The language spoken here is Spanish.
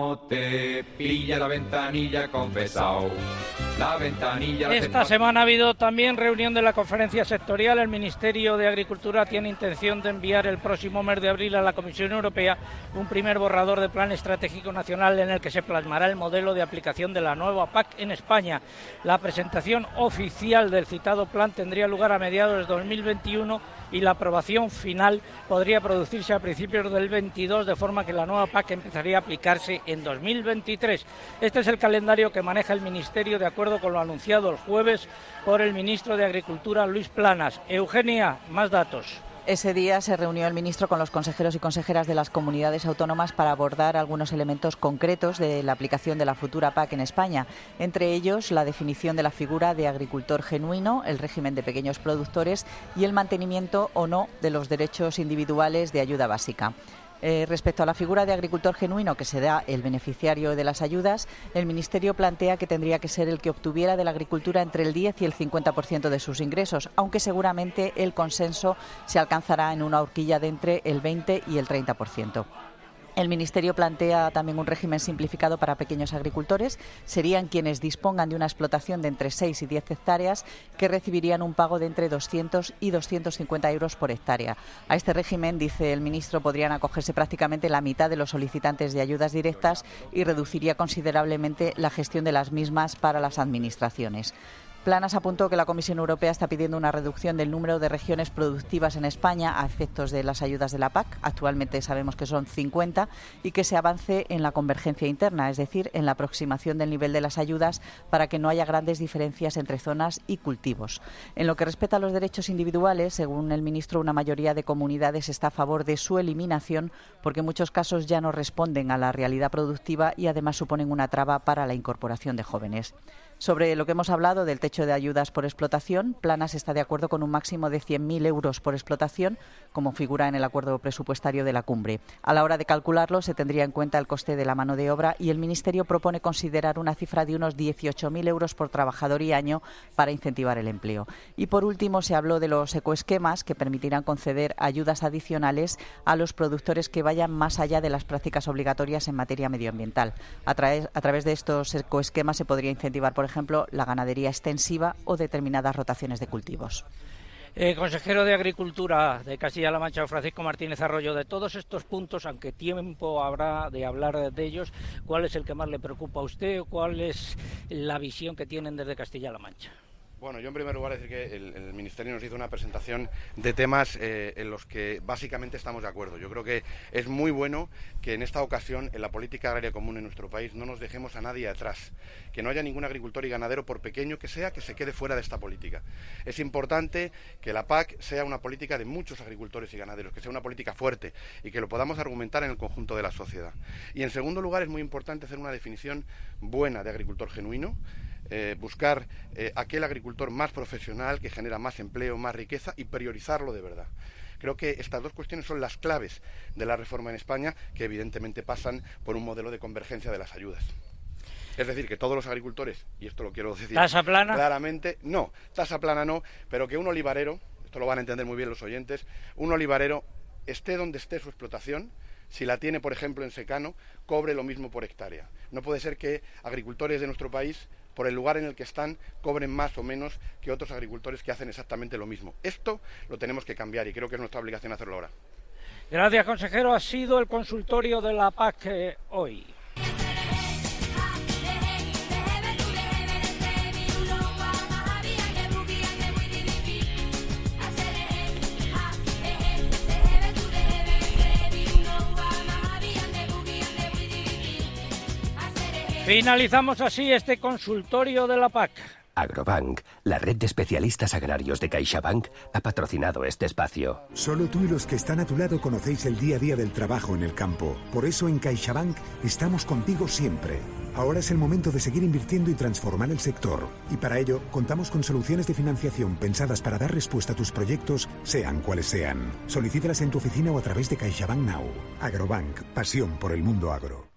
no te pilla la ventanilla confesao. La ventanilla... Esta semana ha habido también reunión de la conferencia sectorial. El Ministerio de Agricultura tiene intención de enviar el próximo mes de abril a la Comisión Europea un primer borrador de Plan Estratégico Nacional en el que se plasmará el modelo de aplicación de la nueva PAC en España. La presentación oficial del citado plan tendría lugar a mediados de 2021 y la aprobación final podría producirse a principios del 22, de forma que la nueva PAC empezaría a aplicarse en 2023. Este es el calendario que maneja el Ministerio, de acuerdo con lo anunciado el jueves por el ministro de Agricultura, Luis Planas. Eugenia, más datos. Ese día se reunió el ministro con los consejeros y consejeras de las comunidades autónomas para abordar algunos elementos concretos de la aplicación de la futura PAC en España, entre ellos la definición de la figura de agricultor genuino, el régimen de pequeños productores y el mantenimiento o no de los derechos individuales de ayuda básica. Respecto a la figura de agricultor genuino que será el beneficiario de las ayudas, el Ministerio plantea que tendría que ser el que obtuviera de la agricultura entre el 10 y el 50% de sus ingresos, aunque seguramente el consenso se alcanzará en una horquilla de entre el 20 y el 30%. El Ministerio plantea también un régimen simplificado para pequeños agricultores. Serían quienes dispongan de una explotación de entre 6 y 10 hectáreas que recibirían un pago de entre 200 y 250 euros por hectárea. A este régimen, dice el ministro, podrían acogerse prácticamente la mitad de los solicitantes de ayudas directas y reduciría considerablemente la gestión de las mismas para las administraciones. Planas apuntó que la Comisión Europea está pidiendo una reducción del número de regiones productivas en España a efectos de las ayudas de la PAC. Actualmente sabemos que son 50 y que se avance en la convergencia interna, es decir, en la aproximación del nivel de las ayudas para que no haya grandes diferencias entre zonas y cultivos. En lo que respecta a los derechos individuales, según el ministro, una mayoría de comunidades está a favor de su eliminación porque en muchos casos ya no responden a la realidad productiva y además suponen una traba para la incorporación de jóvenes. Sobre lo que hemos hablado del techo de ayudas por explotación, Planas está de acuerdo con un máximo de 100.000 euros por explotación, como figura en el acuerdo presupuestario de la cumbre. A la hora de calcularlo se tendría en cuenta el coste de la mano de obra y el Ministerio propone considerar una cifra de unos 18.000 euros por trabajador y año para incentivar el empleo. Y por último se habló de los ecoesquemas que permitirán conceder ayudas adicionales a los productores que vayan más allá de las prácticas obligatorias en materia medioambiental. A través de estos ecoesquemas se podría incentivar, por ejemplo, la ganadería extensiva o determinadas rotaciones de cultivos. Consejero de Agricultura de Castilla-La Mancha, Francisco Martínez Arroyo, de todos estos puntos, aunque tiempo habrá de hablar de ellos, ¿cuál es el que más le preocupa a usted o cuál es la visión que tienen desde Castilla-La Mancha? Bueno, yo en primer lugar decir que el Ministerio nos hizo una presentación de temas en los que básicamente estamos de acuerdo. Yo creo que es muy bueno que en esta ocasión en la política agraria común en nuestro país no nos dejemos a nadie atrás, que no haya ningún agricultor y ganadero, por pequeño que sea, que se quede fuera de esta política. Es importante que la PAC sea una política de muchos agricultores y ganaderos, que sea una política fuerte y que lo podamos argumentar en el conjunto de la sociedad. Y en segundo lugar es muy importante hacer una definición buena de agricultor genuino, buscar aquel agricultor más profesional que genera más empleo, más riqueza y priorizarlo de verdad. Creo que estas dos cuestiones son las claves de la reforma en España, que evidentemente pasan por un modelo de convergencia de las ayudas. Es decir, que todos los agricultores, y esto lo quiero decir ¿Tasa plana? Claramente, no, tasa plana no, pero que un olivarero, esto lo van a entender muy bien los oyentes, un olivarero esté donde esté su explotación, si la tiene, por ejemplo, en secano, cobre lo mismo por hectárea. No puede ser que agricultores de nuestro país, por el lugar en el que están, cobren más o menos que otros agricultores que hacen exactamente lo mismo. Esto lo tenemos que cambiar y creo que es nuestra obligación hacerlo ahora. Gracias, consejero. Ha sido el consultorio de la PAC hoy. Finalizamos así este consultorio de la PAC. Agrobank, la red de especialistas agrarios de CaixaBank, ha patrocinado este espacio. Solo tú y los que están a tu lado conocéis el día a día del trabajo en el campo. Por eso en CaixaBank estamos contigo siempre. Ahora es el momento de seguir invirtiendo y transformar el sector. Y para ello, contamos con soluciones de financiación pensadas para dar respuesta a tus proyectos, sean cuales sean. Solicítalas en tu oficina o a través de CaixaBank Now. Agrobank, pasión por el mundo agro.